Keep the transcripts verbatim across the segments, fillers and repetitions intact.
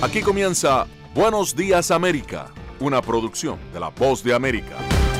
Aquí comienza Buenos Días América, una producción de La Voz de América.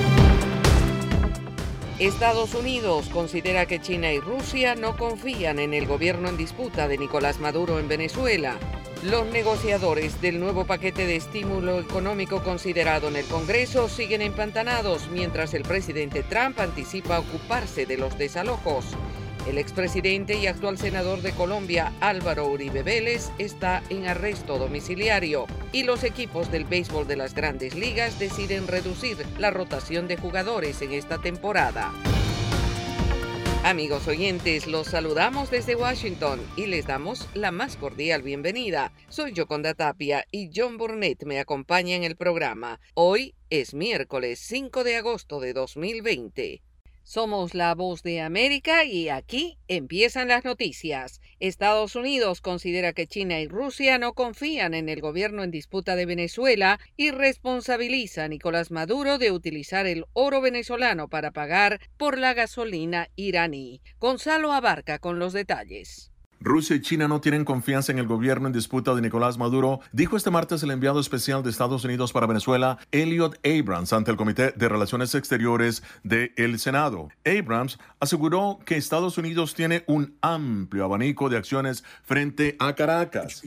Estados Unidos considera que China y Rusia no confían en el gobierno en disputa de Nicolás Maduro en Venezuela. Los negociadores del nuevo paquete de estímulo económico considerado en el Congreso siguen empantanados, mientras el presidente Trump anticipa ocuparse de los desalojos. El expresidente y actual senador de Colombia, Álvaro Uribe Vélez, está en arresto domiciliario. Y los equipos del béisbol de las Grandes Ligas deciden reducir la rotación de jugadores en esta temporada. Amigos oyentes, los saludamos desde Washington y les damos la más cordial bienvenida. Soy Yoconda Tapia y John Burnett me acompaña en el programa. Hoy es miércoles cinco de agosto de dos mil veinte. Somos La Voz de América y aquí empiezan las noticias. Estados Unidos considera que China y Rusia no confían en el gobierno en disputa de Venezuela y responsabiliza a Nicolás Maduro de utilizar el oro venezolano para pagar por la gasolina iraní. Gonzalo Abarca con los detalles. Rusia y China no tienen confianza en el gobierno en disputa de Nicolás Maduro, dijo este martes el enviado especial de Estados Unidos para Venezuela, Elliot Abrams, ante el Comité de Relaciones Exteriores del Senado. Abrams aseguró que Estados Unidos tiene un amplio abanico de acciones frente a Caracas.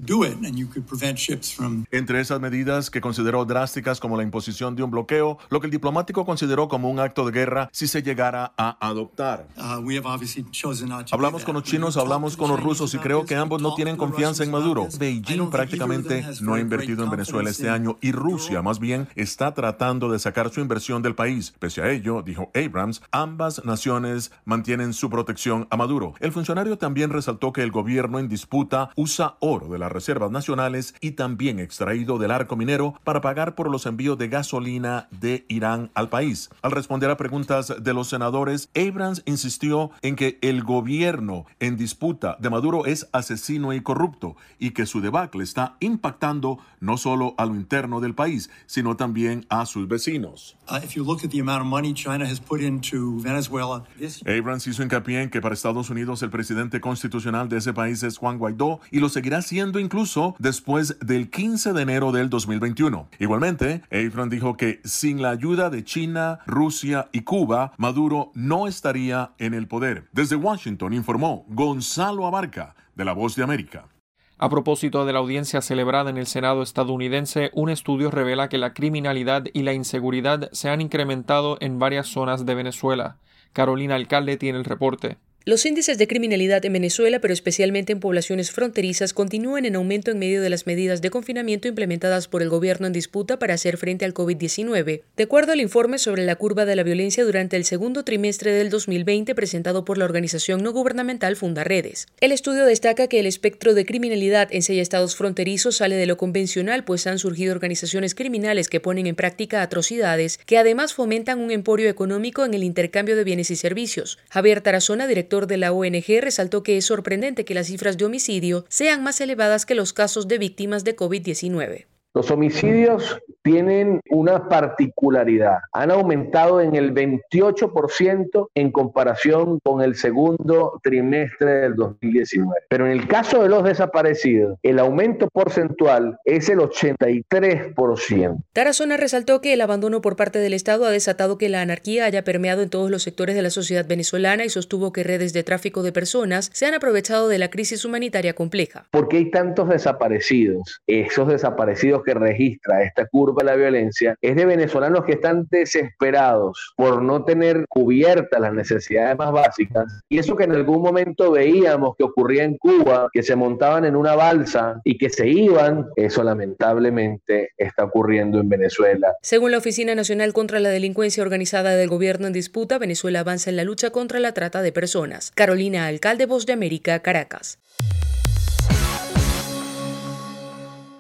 Entre esas medidas que consideró drásticas como la imposición de un bloqueo, lo que el diplomático consideró como un acto de guerra si se llegara a adoptar. Hablamos con los chinos, hablamos con los rusos, y creo que ambos no tienen confianza en Maduro. Beijing prácticamente no ha invertido en Venezuela este año y Rusia más bien está tratando de sacar su inversión del país. Pese a ello, dijo Abrams, ambas naciones mantienen su protección a Maduro. El funcionario también resaltó que el gobierno en disputa usa oro de las reservas nacionales y también extraído del arco minero para pagar por los envíos de gasolina de Irán al país. Al responder a preguntas de los senadores, Abrams insistió en que el gobierno en disputa de Maduro es asesino y corrupto y que su debacle está impactando no solo a lo interno del país, sino también a sus vecinos. Abrams hizo hincapié en que para Estados Unidos el presidente constitucional de ese país es Juan Guaidó y lo seguirá siendo incluso después del quince de enero del dos mil veintiuno. Igualmente, Abrams dijo que sin la ayuda de China, Rusia y Cuba, Maduro no estaría en el poder. Desde Washington informó Gonzalo Abarca, de La Voz de América. A propósito de la audiencia celebrada en el Senado estadounidense, un estudio revela que la criminalidad y la inseguridad se han incrementado en varias zonas de Venezuela. Carolina Alcalde tiene el reporte. Los índices de criminalidad en Venezuela, pero especialmente en poblaciones fronterizas, continúan en aumento en medio de las medidas de confinamiento implementadas por el gobierno en disputa para hacer frente al COVID diecinueve. De acuerdo al informe sobre la curva de la violencia durante el segundo trimestre del dos mil veinte presentado por la organización no gubernamental Fundaredes, el estudio destaca que el espectro de criminalidad en seis estados fronterizos sale de lo convencional, pues han surgido organizaciones criminales que ponen en práctica atrocidades que además fomentan un emporio económico en el intercambio de bienes y servicios. Javier Tarazona, director de la O N G, resaltó que es sorprendente que las cifras de homicidio sean más elevadas que los casos de víctimas de COVID diecinueve. Los homicidios tienen una particularidad. Han aumentado en el veintiocho por ciento en comparación con el segundo trimestre del dos mil diecinueve. Pero en el caso de los desaparecidos, el aumento porcentual es el ochenta y tres por ciento. Tarazona resaltó que el abandono por parte del Estado ha desatado que la anarquía haya permeado en todos los sectores de la sociedad venezolana y sostuvo que redes de tráfico de personas se han aprovechado de la crisis humanitaria compleja. ¿Por qué hay tantos desaparecidos? Esos desaparecidos que registra esta curva de la violencia es de venezolanos que están desesperados por no tener cubiertas las necesidades más básicas, y eso que en algún momento veíamos que ocurría en Cuba, que se montaban en una balsa y que se iban, eso lamentablemente está ocurriendo en Venezuela. Según la Oficina Nacional contra la Delincuencia Organizada del Gobierno en Disputa, Venezuela avanza en la lucha contra la trata de personas. Carolina Alcalde, Voz de América, Caracas.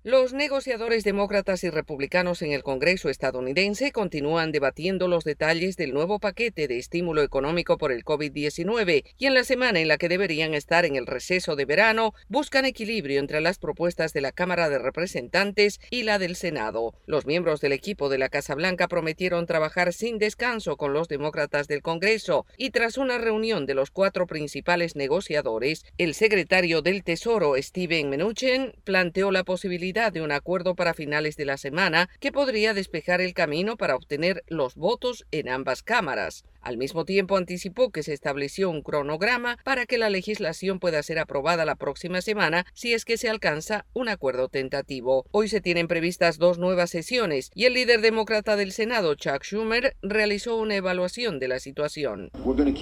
Los negociadores demócratas y republicanos en el Congreso estadounidense continúan debatiendo los detalles del nuevo paquete de estímulo económico por el COVID diecinueve y en la semana en la que deberían estar en el receso de verano, buscan equilibrio entre las propuestas de la Cámara de Representantes y la del Senado. Los miembros del equipo de la Casa Blanca prometieron trabajar sin descanso con los demócratas del Congreso y tras una reunión de los cuatro principales negociadores, el secretario del Tesoro, Steven Mnuchin, planteó la posibilidad de un acuerdo para finales de la semana que podría despejar el camino para obtener los votos en ambas cámaras. Al mismo tiempo, anticipó que se estableció un cronograma para que la legislación pueda ser aprobada la próxima semana si es que se alcanza un acuerdo tentativo. Hoy se tienen previstas dos nuevas sesiones y el líder demócrata del Senado, Chuck Schumer, realizó una evaluación de la situación.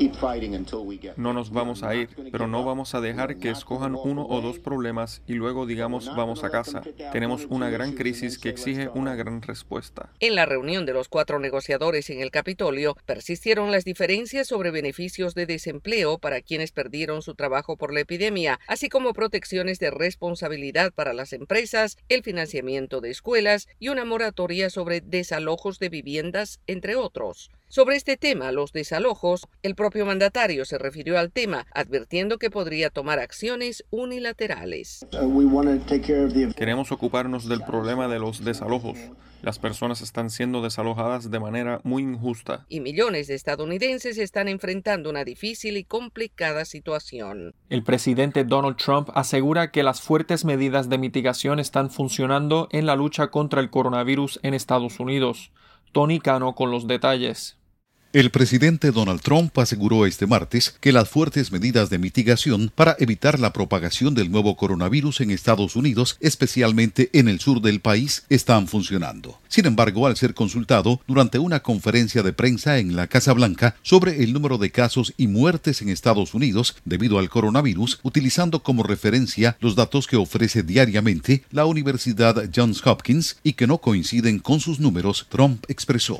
No nos vamos a ir, pero no vamos a dejar que escojan uno o dos problemas y luego digamos vamos a casa. Tenemos una gran crisis que exige una gran respuesta. En la reunión de los cuatro negociadores en el Capitolio, persistieron las diferencias sobre beneficios de desempleo para quienes perdieron su trabajo por la epidemia, así como protecciones de responsabilidad para las empresas, el financiamiento de escuelas y una moratoria sobre desalojos de viviendas, entre otros. Sobre este tema, los desalojos, el propio mandatario se refirió al tema, advirtiendo que podría tomar acciones unilaterales. Queremos ocuparnos del problema de los desalojos. Las personas están siendo desalojadas de manera muy injusta. Y millones de estadounidenses están enfrentando una difícil y complicada situación. El presidente Donald Trump asegura que las fuertes medidas de mitigación están funcionando en la lucha contra el coronavirus en Estados Unidos. Tony Cano con los detalles. El presidente Donald Trump aseguró este martes que las fuertes medidas de mitigación para evitar la propagación del nuevo coronavirus en Estados Unidos, especialmente en el sur del país, están funcionando. Sin embargo, al ser consultado durante una conferencia de prensa en la Casa Blanca sobre el número de casos y muertes en Estados Unidos debido al coronavirus, utilizando como referencia los datos que ofrece diariamente la Universidad Johns Hopkins y que no coinciden con sus números, Trump expresó: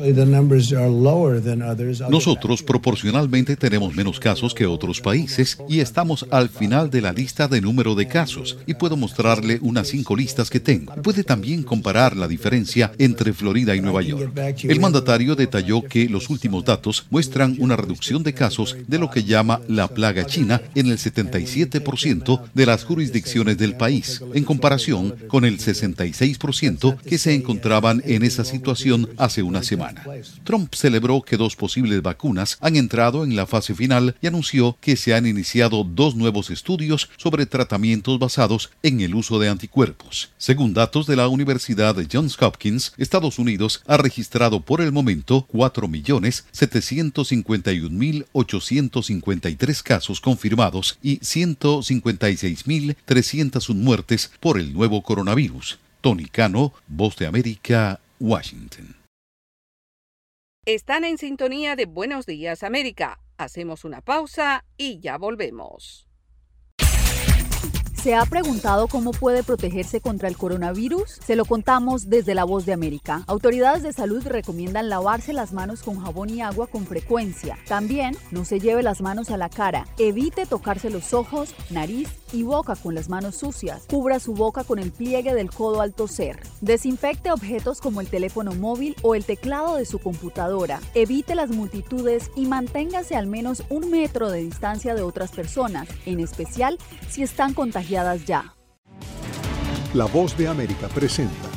nosotros proporcionalmente tenemos menos casos que otros países y estamos al final de la lista de número de casos y puedo mostrarle unas cinco listas que tengo. Puede también comparar la diferencia entre Florida y Nueva York. El mandatario detalló que los últimos datos muestran una reducción de casos de lo que llama la plaga china en el setenta y siete por ciento de las jurisdicciones del país, en comparación con el sesenta y seis por ciento que se encontraban en esa situación hace una semana. Trump celebró que dos posibles vacunas han entrado en la fase final y anunció que se han iniciado dos nuevos estudios sobre tratamientos basados en el uso de anticuerpos. Según datos de la Universidad de Johns Hopkins, Estados Unidos ha registrado por el momento cuatro millones setecientos cincuenta y un mil ochocientos cincuenta y tres casos confirmados y ciento cincuenta y seis mil trescientas una muertes por el nuevo coronavirus. Tony Cano, Voz de América, Washington. Están en sintonía de Buenos Días América. Hacemos una pausa y ya volvemos. ¿Se ha preguntado cómo puede protegerse contra el coronavirus? Se lo contamos desde La Voz de América. Autoridades de salud recomiendan lavarse las manos con jabón y agua con frecuencia. También no se lleve las manos a la cara. Evite tocarse los ojos, nariz y boca con las manos sucias. Cubra su boca con el pliegue del codo al toser. Desinfecte objetos como el teléfono móvil o el teclado de su computadora. Evite las multitudes y manténgase al menos un metro de distancia de otras personas, en especial si están contagiadas ya. La Voz de América presenta.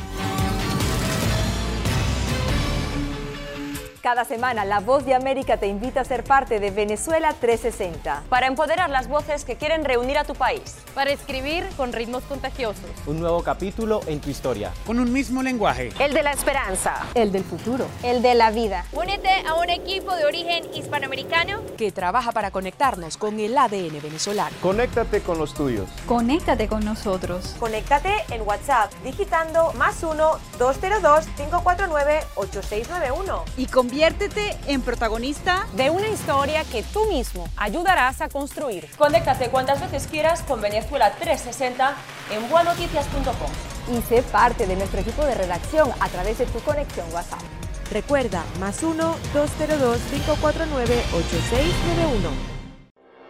Cada semana, La Voz de América te invita a ser parte de Venezuela trescientos sesenta. Para empoderar las voces que quieren reunir a tu país. Para escribir con ritmos contagiosos. Un nuevo capítulo en tu historia. Con un mismo lenguaje. El de la esperanza. El del futuro. El de la vida. Únete a un equipo de origen hispanoamericano que trabaja para conectarnos con el A D N venezolano. Conéctate con los tuyos. Conéctate con nosotros. Conéctate en WhatsApp digitando más uno, dos cero dos, cinco cuatro nueve, ocho seis nueve uno. Y conviértete en protagonista de una historia que tú mismo ayudarás a construir. Conéctate cuantas veces quieras con Venezuela trescientos sesenta en buenoticias punto com. Y sé parte de nuestro equipo de redacción a través de tu conexión WhatsApp. Recuerda, más uno, dos cero dos, cinco cuatro nueve, ocho seis nueve uno.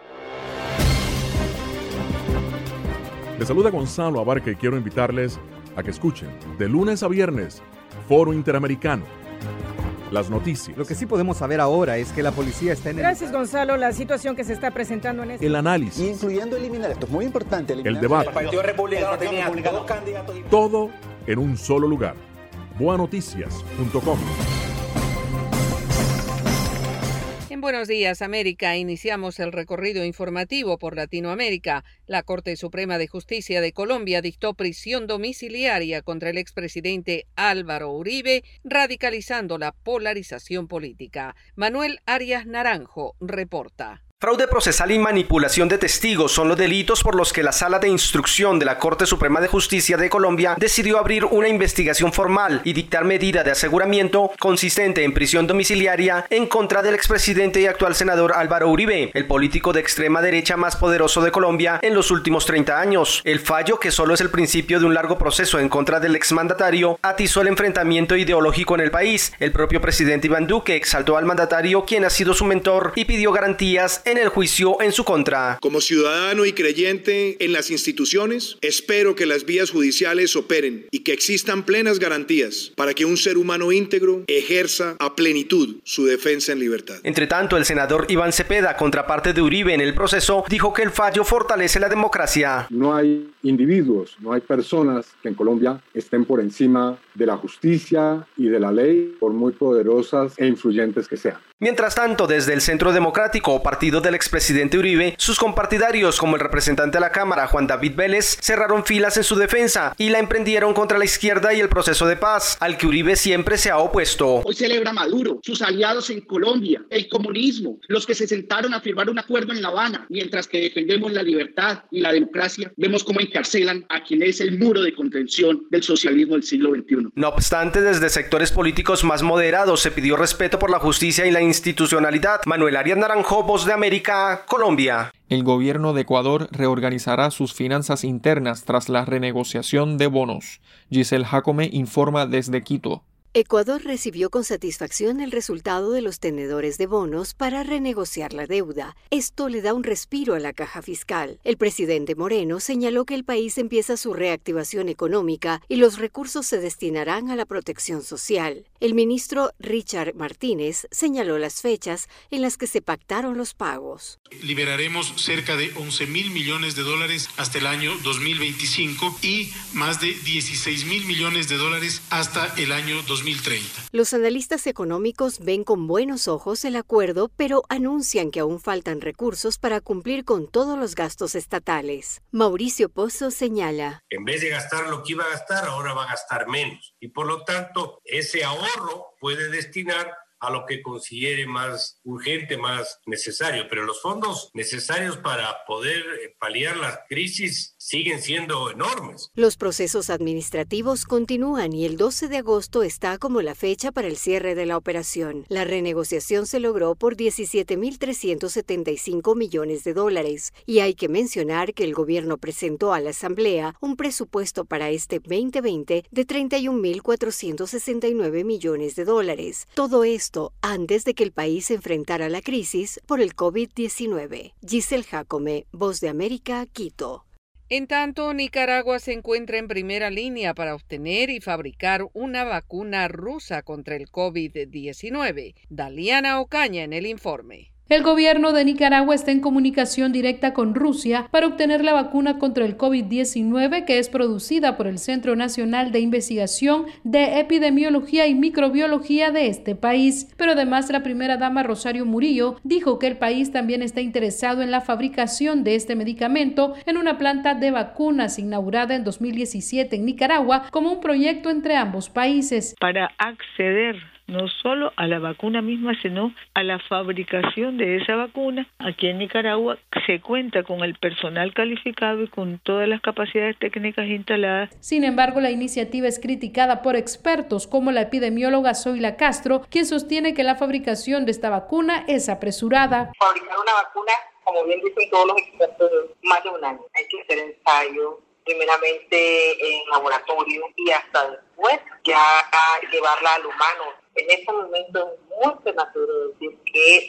Les saluda Gonzalo Abarca y quiero invitarles a que escuchen de lunes a viernes Foro Interamericano. Las noticias. Lo que sí podemos saber ahora es que la policía está en el... Gracias, Gonzalo. La situación que se está presentando en este... El análisis. Incluyendo eliminar, esto es muy importante. El debate. El Partido Republicano tenía dos candidatos. Todo en un solo lugar. boa noticias punto com. En Buenos Días, América, iniciamos el recorrido informativo por Latinoamérica. La Corte Suprema de Justicia de Colombia dictó prisión domiciliaria contra el expresidente Álvaro Uribe, radicalizando la polarización política. Manuel Arias Naranjo reporta. Fraude procesal y manipulación de testigos son los delitos por los que la Sala de Instrucción de la Corte Suprema de Justicia de Colombia decidió abrir una investigación formal y dictar medida de aseguramiento consistente en prisión domiciliaria en contra del expresidente y actual senador Álvaro Uribe, el político de extrema derecha más poderoso de Colombia en los últimos treinta años. El fallo, que solo es el principio de un largo proceso en contra del exmandatario, atizó el enfrentamiento ideológico en el país. El propio presidente Iván Duque exaltó al mandatario, quien ha sido su mentor, y pidió garantías en el juicio en su contra. Como ciudadano y creyente en las instituciones, espero que las vías judiciales operen y que existan plenas garantías para que un ser humano íntegro ejerza a plenitud su defensa en libertad. Entre tanto, el senador Iván Cepeda, contraparte de Uribe en el proceso, dijo que el fallo fortalece la democracia. No hay individuos, no hay personas que en Colombia estén por encima de la justicia y de la ley, por muy poderosas e influyentes que sean. Mientras tanto, desde el Centro Democrático, partido del expresidente Uribe, sus compartidarios, como el representante de la Cámara, Juan David Vélez, cerraron filas en su defensa y la emprendieron contra la izquierda y el proceso de paz, al que Uribe siempre se ha opuesto. Hoy celebra Maduro, sus aliados en Colombia, el comunismo, los que se sentaron a firmar un acuerdo en La Habana, mientras que defendemos la libertad y la democracia, vemos cómo encarcelan a quien es el muro de contención del socialismo del siglo veintiuno. No obstante, desde sectores políticos más moderados se pidió respeto por la justicia y la institucionalidad. Manuel Arias Naranjo, Voz de América, Colombia. El gobierno de Ecuador reorganizará sus finanzas internas tras la renegociación de bonos. Giselle Jacome informa desde Quito. Ecuador recibió con satisfacción el resultado de los tenedores de bonos para renegociar la deuda. Esto le da un respiro a la caja fiscal. El presidente Moreno señaló que el país empieza su reactivación económica y los recursos se destinarán a la protección social. El ministro Richard Martínez señaló las fechas en las que se pactaron los pagos. Liberaremos cerca de once mil millones de dólares hasta el año dos mil veinticinco y más de dieciséis mil millones de dólares hasta el año dos mil treinta. Los analistas económicos ven con buenos ojos el acuerdo, pero anuncian que aún faltan recursos para cumplir con todos los gastos estatales. Mauricio Pozo señala: en vez de gastar lo que iba a gastar, ahora va a gastar menos. Y por lo tanto, ese ahorro puede destinar a lo que considere más urgente, más necesario. Pero los fondos necesarios para poder paliar la crisis siguen siendo enormes. Los procesos administrativos continúan y el doce de agosto está como la fecha para el cierre de la operación. La renegociación se logró por diecisiete mil trescientos setenta y cinco millones de dólares y hay que mencionar que el gobierno presentó a la Asamblea un presupuesto para este veinte veinte de treinta y un mil cuatrocientos sesenta y nueve millones de dólares. Todo esto antes de que el país se enfrentara a la crisis por el COVID diecinueve. Giselle Jacome, Voz de América, Quito. En tanto, Nicaragua se encuentra en primera línea para obtener y fabricar una vacuna rusa contra el COVID diecinueve. Daliana Ocaña en el informe. El gobierno de Nicaragua está en comunicación directa con Rusia para obtener la vacuna contra el COVID diecinueve que es producida por el Centro Nacional de Investigación de Epidemiología y Microbiología de este país. Pero además, la primera dama Rosario Murillo dijo que el país también está interesado en la fabricación de este medicamento en una planta de vacunas inaugurada en dos mil diecisiete en Nicaragua como un proyecto entre ambos países. Para acceder no solo a la vacuna misma, sino a la fabricación de esa vacuna. Aquí en Nicaragua se cuenta con el personal calificado y con todas las capacidades técnicas instaladas. Sin embargo, la iniciativa es criticada por expertos como la epidemióloga Zoila Castro, quien sostiene que la fabricación de esta vacuna es apresurada. Fabricar una vacuna, como bien dicen todos los expertos, más de un año. Hay que hacer ensayos, primeramente en laboratorio y hasta después ya llevarla al humano. En este momento es muy prematuro decir que se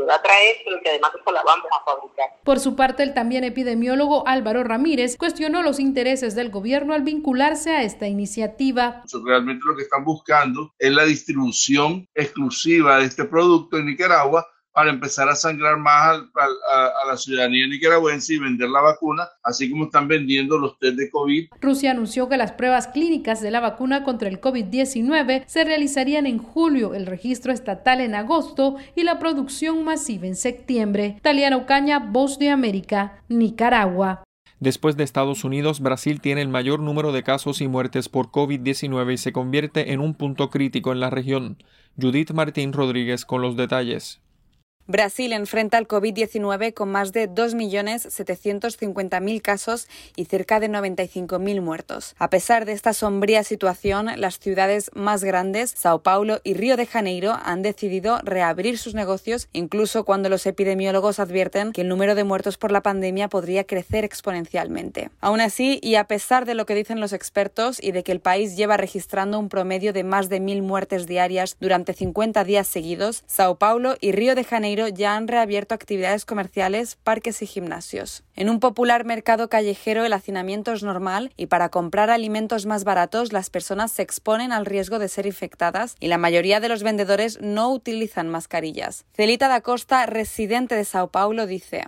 va a traer, pero que además eso la vamos a fabricar. Por su parte, el también epidemiólogo Álvaro Ramírez cuestionó los intereses del gobierno al vincularse a esta iniciativa. Realmente lo que están buscando es la distribución exclusiva de este producto en Nicaragua para empezar a sangrar más a, a, a la ciudadanía nicaragüense y vender la vacuna, así como están vendiendo los test de COVID. Rusia anunció que las pruebas clínicas de la vacuna contra el COVID diecinueve se realizarían en julio, el registro estatal en agosto y la producción masiva en septiembre. Taliana Ocaña, Voz de América, Nicaragua. Después de Estados Unidos, Brasil tiene el mayor número de casos y muertes por COVID diecinueve y se convierte en un punto crítico en la región. Judith Martín Rodríguez con los detalles. Brasil enfrenta el COVID diecinueve con más de dos millones setecientos cincuenta mil casos y cerca de noventa y cinco mil muertos. A pesar de esta sombría situación, las ciudades más grandes, Sao Paulo y Río de Janeiro, han decidido reabrir sus negocios, incluso cuando los epidemiólogos advierten que el número de muertos por la pandemia podría crecer exponencialmente. Aún así, y a pesar de lo que dicen los expertos y de que el país lleva registrando un promedio de más de mil muertes diarias durante cincuenta días seguidos, Sao Paulo y Río de Janeiro ya han reabierto actividades comerciales, parques y gimnasios. En un popular mercado callejero el hacinamiento es normal y para comprar alimentos más baratos las personas se exponen al riesgo de ser infectadas y la mayoría de los vendedores no utilizan mascarillas. Celita da Costa, residente de Sao Paulo, dice: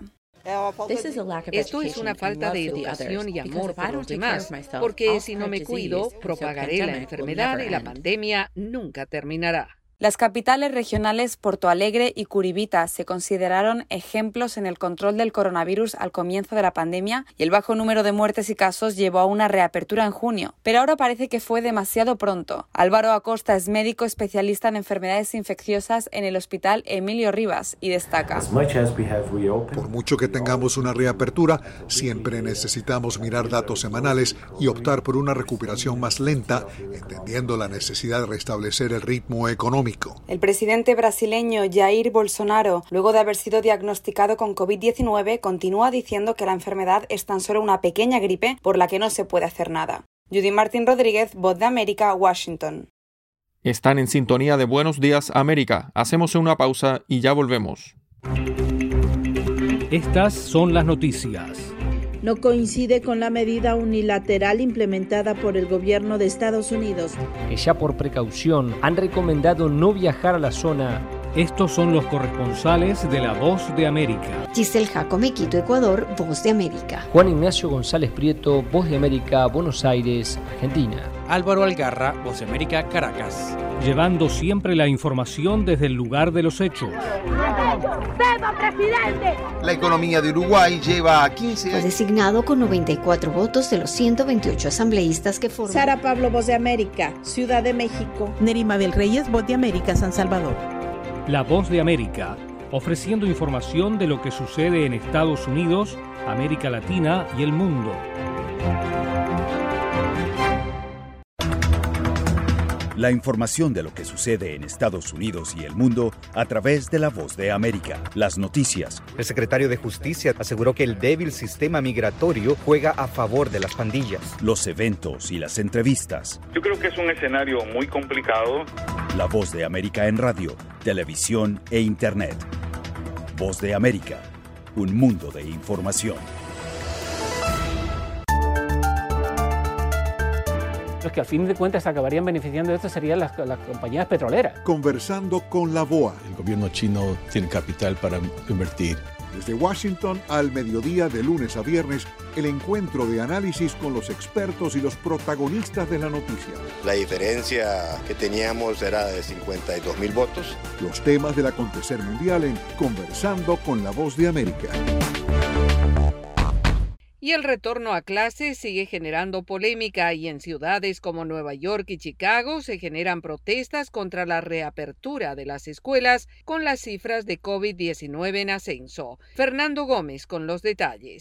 Esto es una falta de educación y amor por los demás, porque si no me cuido, propagaré la enfermedad y la pandemia nunca terminará. Las capitales regionales Porto Alegre y Curitiba se consideraron ejemplos en el control del coronavirus al comienzo de la pandemia y el bajo número de muertes y casos llevó a una reapertura en junio. Pero ahora parece que fue demasiado pronto. Álvaro Acosta es médico especialista en enfermedades infecciosas en el Hospital Emilio Rivas y destaca: Por mucho que tengamos una reapertura, siempre necesitamos mirar datos semanales y optar por una recuperación más lenta, entendiendo la necesidad de restablecer el ritmo económico. El presidente brasileño Jair Bolsonaro, luego de haber sido diagnosticado con COVID diecinueve, continúa diciendo que la enfermedad es tan solo una pequeña gripe por la que no se puede hacer nada. Judy Martín Rodríguez, Voz de América, Washington. Están en sintonía de Buenos Días América. Hacemos una pausa y ya volvemos. Estas son las noticias. No coincide con la medida unilateral implementada por el gobierno de Estados Unidos, que ya por precaución han recomendado no viajar a la zona. Estos son los corresponsales de La Voz de América. Giselle Jacome, Quito, Ecuador, Voz de América. Juan Ignacio González Prieto, Voz de América, Buenos Aires, Argentina. Álvaro Algarra, Voz de América, Caracas. Llevando siempre la información desde el lugar de los hechos. La economía de Uruguay lleva a quince años. Fue designado con noventa y cuatro votos de los ciento veintiocho asambleístas que forman. Sara Pablo, Voz de América, Ciudad de México. Nerima del Reyes, Voz de América, San Salvador. La Voz de América, ofreciendo información de lo que sucede en Estados Unidos, América Latina y el mundo. La información de lo que sucede en Estados Unidos y el mundo a través de La Voz de América. Las noticias. El secretario de Justicia aseguró que el débil sistema migratorio juega a favor de las pandillas. Los eventos y las entrevistas. Yo creo que es un escenario muy complicado. La Voz de América en radio, televisión e internet. Voz de América, un mundo de información. Los que al fin de cuentas acabarían beneficiando de esto serían las, las compañías petroleras. Conversando con la B O A. El gobierno chino tiene capital para invertir. Desde Washington al mediodía de lunes a viernes, el encuentro de análisis con los expertos y los protagonistas de la noticia. La diferencia que teníamos era de cincuenta y dos mil votos. Los temas del acontecer mundial en Conversando con la Voz de América. Y el retorno a clases sigue generando polémica y en ciudades como Nueva York y Chicago se generan protestas contra la reapertura de las escuelas con las cifras de COVID diecinueve en ascenso. Fernando Gómez con los detalles.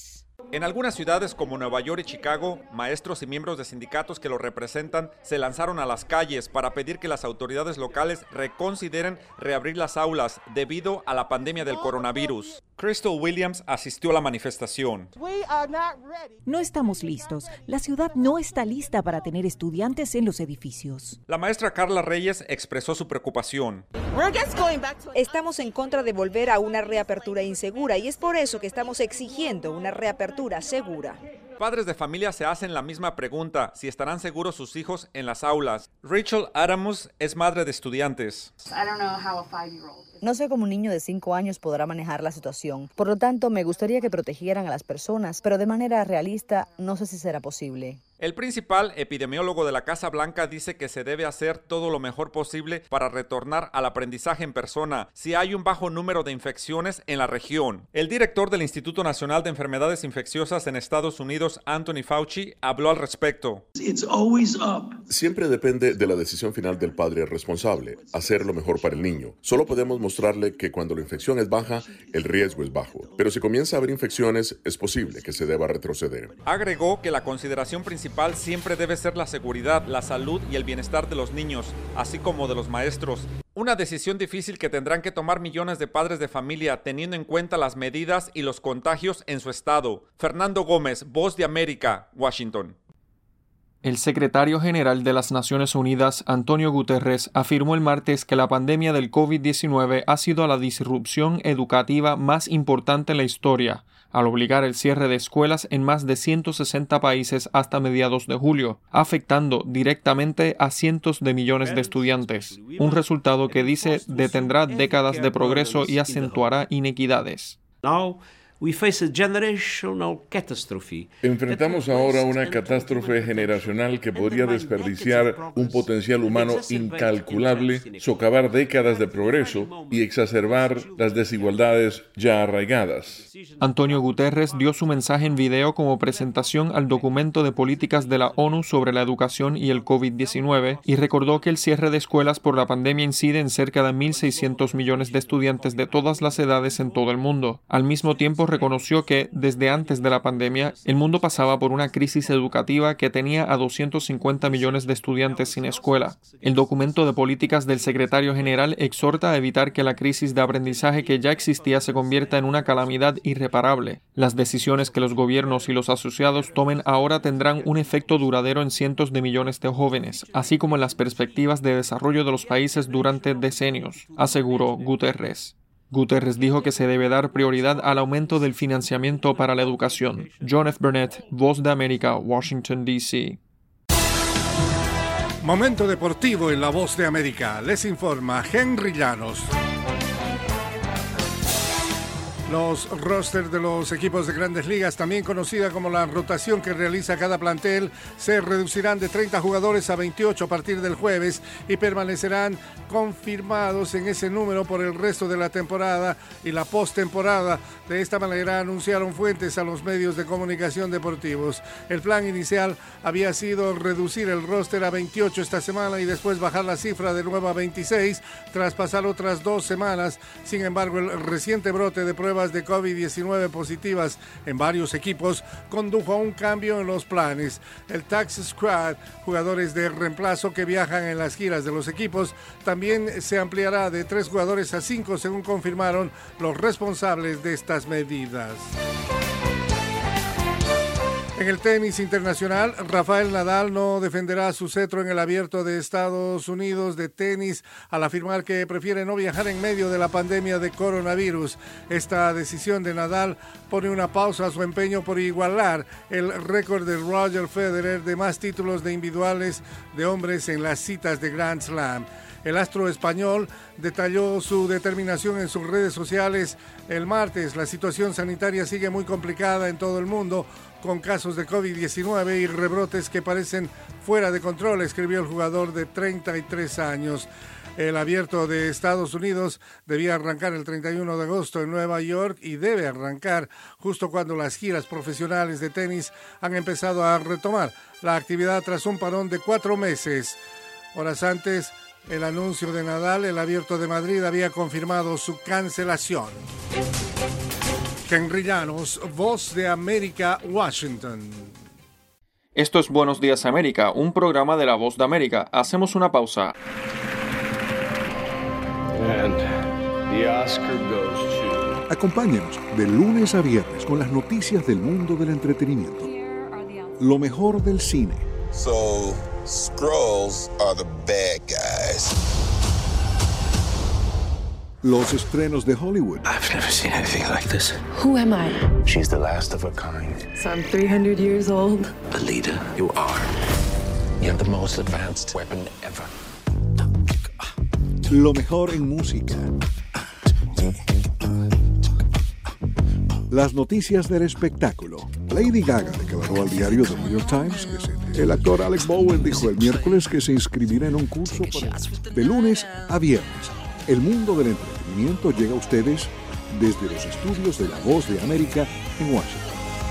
En algunas ciudades como Nueva York y Chicago, maestros y miembros de sindicatos que los representan se lanzaron a las calles para pedir que las autoridades locales reconsideren reabrir las aulas debido a la pandemia del coronavirus. Crystal Williams asistió a la manifestación. No estamos listos. La ciudad no está lista para tener estudiantes en los edificios. La maestra Carla Reyes expresó su preocupación. Estamos en contra de volver a una reapertura insegura y es por eso que estamos exigiendo una reapertura segura. Padres de familia se hacen la misma pregunta, si estarán seguros sus hijos en las aulas. Rachel Adamus es madre de estudiantes. No sé cómo un niño de cinco años podrá manejar la situación. Por lo tanto, me gustaría que protegieran a las personas, pero de manera realista no sé si será posible. El principal epidemiólogo de la Casa Blanca dice que se debe hacer todo lo mejor posible para retornar al aprendizaje en persona si hay un bajo número de infecciones en la región. El director del Instituto Nacional de Enfermedades Infecciosas en Estados Unidos, Anthony Fauci, habló al respecto. Siempre depende de la decisión final del padre responsable, hacer lo mejor para el niño. Solo podemos mostrarle que cuando la infección es baja, el riesgo es bajo. Pero si comienza a haber infecciones, es posible que se deba retroceder. Agregó que la consideración principal siempre debe ser la seguridad, la salud y el bienestar de los niños, así como de los maestros. Una decisión difícil que tendrán que tomar millones de padres de familia teniendo en cuenta las medidas y los contagios en su estado. Fernando Gómez, Voz de América, Washington. El secretario general de las Naciones Unidas, Antonio Guterres, afirmó el martes que la pandemia del COVID diecinueve ha sido la disrupción educativa más importante en la historia, al obligar el cierre de escuelas en más de ciento sesenta países hasta mediados de julio, afectando directamente a cientos de millones de estudiantes, un resultado que dice detendrá décadas de progreso y acentuará inequidades. Enfrentamos ahora una catástrofe generacional que podría desperdiciar un potencial humano incalculable, socavar décadas de progreso y exacerbar las desigualdades ya arraigadas. Antonio Guterres dio su mensaje en video como presentación al documento de políticas de la ONU sobre la educación y el COVID diecinueve y recordó que el cierre de escuelas por la pandemia incide en cerca de mil seiscientos millones de estudiantes de todas las edades en todo el mundo. Al mismo tiempo, reconoció que, desde antes de la pandemia, el mundo pasaba por una crisis educativa que tenía a doscientos cincuenta millones de estudiantes sin escuela. El documento de políticas del secretario general exhorta a evitar que la crisis de aprendizaje que ya existía se convierta en una calamidad irreparable. Las decisiones que los gobiernos y los asociados tomen ahora tendrán un efecto duradero en cientos de millones de jóvenes, así como en las perspectivas de desarrollo de los países durante decenios, aseguró Guterres. Guterres dijo que se debe dar prioridad al aumento del financiamiento para la educación. John F. Burnett, Voz de América, Washington, D C Momento deportivo en la Voz de América. Les informa Henry Llanos. Los rosters de los equipos de Grandes Ligas, también conocida como la rotación que realiza cada plantel, se reducirán de treinta jugadores a veintiocho a partir del jueves y permanecerán confirmados en ese número por el resto de la temporada y la postemporada. De esta manera anunciaron fuentes a los medios de comunicación deportivos. El plan inicial había sido reducir el roster a veintiocho esta semana y después bajar la cifra de nuevo a veintiséis tras pasar otras dos semanas. Sin embargo, el reciente brote de pruebas de COVID diecinueve positivas en varios equipos condujo a un cambio en los planes. El Taxi Squad, jugadores de reemplazo que viajan en las giras de los equipos, también se ampliará de tres jugadores a cinco, según confirmaron los responsables de estas medidas. En el tenis internacional, Rafael Nadal no defenderá su cetro en el Abierto de Estados Unidos de tenis al afirmar que prefiere no viajar en medio de la pandemia de coronavirus. Esta decisión de Nadal pone una pausa a su empeño por igualar el récord de Roger Federer de más títulos de individuales de hombres en las citas de Grand Slam. El astro español detalló su determinación en sus redes sociales el martes. La situación sanitaria sigue muy complicada en todo el mundo, con casos de COVID diecinueve y rebrotes que parecen fuera de control, escribió el jugador de treinta y tres años. El Abierto de Estados Unidos debía arrancar el treinta y uno de agosto en Nueva York y debe arrancar justo cuando las giras profesionales de tenis han empezado a retomar la actividad tras un parón de cuatro meses. Horas antes, el anuncio de Nadal, el Abierto de Madrid había confirmado su cancelación. Henry Llanos, Voz de América, Washington. Esto es Buenos Días América, un programa de La Voz de América. Hacemos una pausa. And the Oscar goes to... Acompáñenos de lunes a viernes con las noticias del mundo del entretenimiento. Lo mejor del cine. So, Skrulls are the bad guys. Los estrenos de Hollywood. I've never seen anything like this. Who am I? She's the last of her kind. So I'm three hundred years old. A leader, you are. You have the most advanced weapon ever. Lo mejor en música. Las noticias del espectáculo. Lady Gaga declaró al diario The New York Times que se... el actor Alec Baldwin dijo el miércoles que se inscribirá en un curso para... de lunes a viernes. El mundo del entretenimiento llega a ustedes desde los estudios de La Voz de América en Washington.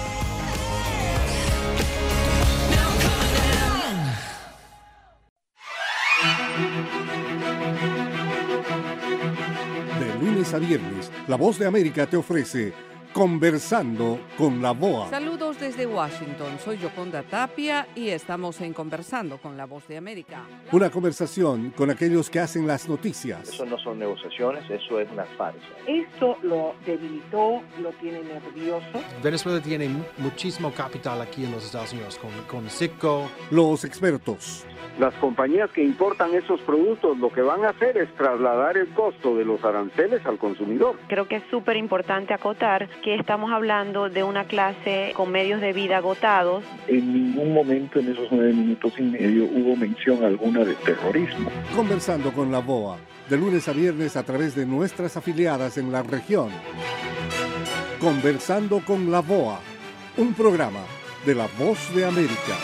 De lunes a viernes, La Voz de América te ofrece Conversando con la V O A. Saludos desde Washington, soy Yoconda Tapia y estamos en Conversando con la Voz de América. Una conversación con aquellos que hacen las noticias. Eso no son negociaciones, eso es una farsa. Esto lo debilitó, lo tiene nervioso. Venezuela tiene muchísimo capital aquí en los Estados Unidos, con, con Citgo. Los expertos. Las compañías que importan esos productos lo que van a hacer es trasladar el costo de los aranceles al consumidor. Creo que es súper importante acotar que estamos hablando de una clase con medios de vida agotados. En ningún momento en esos nueve minutos y medio hubo mención alguna de terrorismo. Conversando con la V O A, de lunes a viernes a través de nuestras afiliadas en la región. Conversando con la V O A, un programa de La Voz de América.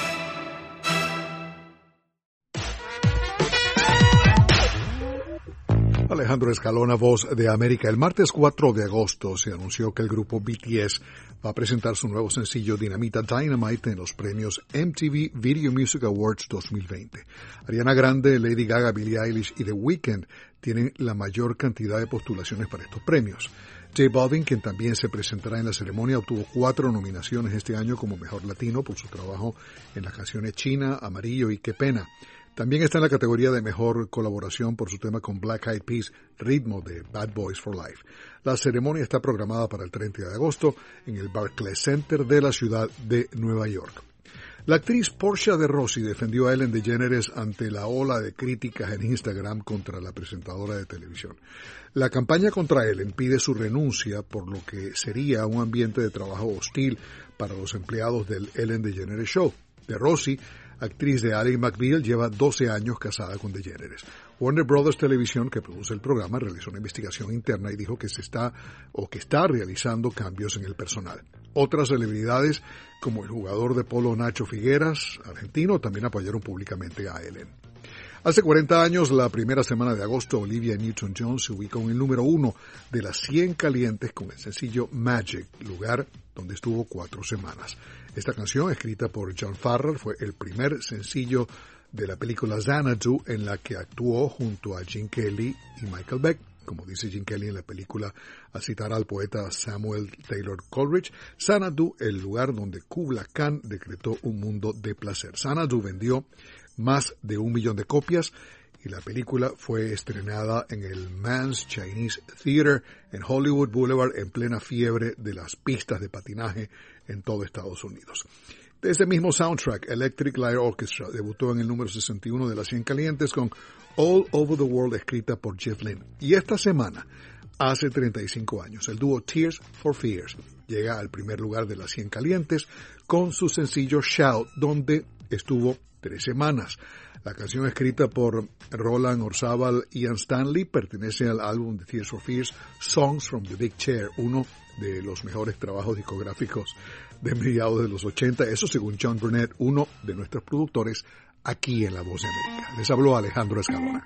Alejandro Escalona, Voz de América. El martes cuatro de agosto se anunció que el grupo B T S va a presentar su nuevo sencillo Dinamita Dynamite en los premios M T V Video Music Awards dos mil veinte. Ariana Grande, Lady Gaga, Billie Eilish y The Weeknd tienen la mayor cantidad de postulaciones para estos premios. J Balvin, quien también se presentará en la ceremonia, obtuvo cuatro nominaciones este año como Mejor Latino por su trabajo en las canciones China, Amarillo y Qué Pena. También está en la categoría de Mejor Colaboración por su tema con Black Eyed Peas, Ritmo de Bad Boys for Life. La ceremonia está programada para el treinta de agosto en el Barclays Center de la ciudad de Nueva York. La actriz Portia de Rossi defendió a Ellen DeGeneres ante la ola de críticas en Instagram contra la presentadora de televisión. La campaña contra Ellen pide su renuncia por lo que sería un ambiente de trabajo hostil para los empleados del Ellen DeGeneres Show. De Rossi, actriz de Ally McBeal, lleva doce años casada con DeGeneres. Warner Brothers Televisión, que produce el programa, realizó una investigación interna y dijo que se está o que está realizando cambios en el personal. Otras celebridades, como el jugador de polo Nacho Figueras, argentino, también apoyaron públicamente a Ellen. Hace cuarenta años, la primera semana de agosto, Olivia Newton-John se ubicó en el número uno de las cien calientes con el sencillo Magic, lugar donde estuvo cuatro semanas. Esta canción, escrita por John Farrell, fue el primer sencillo de la película Xanadu, en la que actuó junto a Gene Kelly y Michael Beck. Como dice Gene Kelly en la película, al citar al poeta Samuel Taylor Coleridge, Xanadu, el lugar donde Kubla Khan decretó un mundo de placer. Xanadu vendió más de un millón de copias y la película fue estrenada en el Mann's Chinese Theater en Hollywood Boulevard en plena fiebre de las pistas de patinaje en todo Estados Unidos. De ese mismo soundtrack, Electric Light Orchestra debutó en el número sesenta y uno de las cien calientes con All Over the World, escrita por Jeff Lynne. Y esta semana, hace treinta y cinco años, el dúo Tears for Fears llega al primer lugar de las cien calientes con su sencillo Shout, donde estuvo tres semanas. La canción, escrita por Roland Orzabal y Ian Stanley, pertenece al álbum de Tears for Fears, Songs from the Big Chair, uno de los mejores trabajos discográficos de mediados de los ochenta, eso según John Burnett, uno de nuestros productores aquí en La Voz de América. Les habló Alejandro Escalona.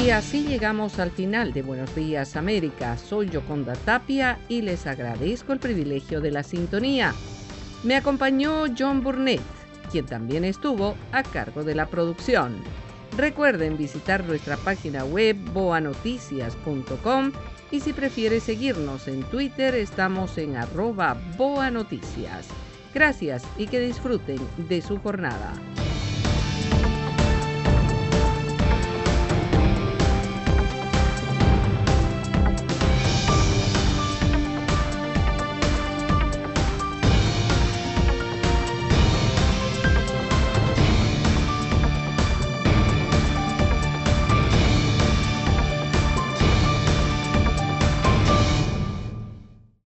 Y así llegamos al final de Buenos Días América. Soy Yoconda Tapia y les agradezco el privilegio de la sintonía. Me acompañó John Burnett, quien también estuvo a cargo de la producción. Recuerden visitar nuestra página web boa noticias punto com y si prefiere seguirnos en Twitter estamos en arroba boanoticias. Gracias y que disfruten de su jornada.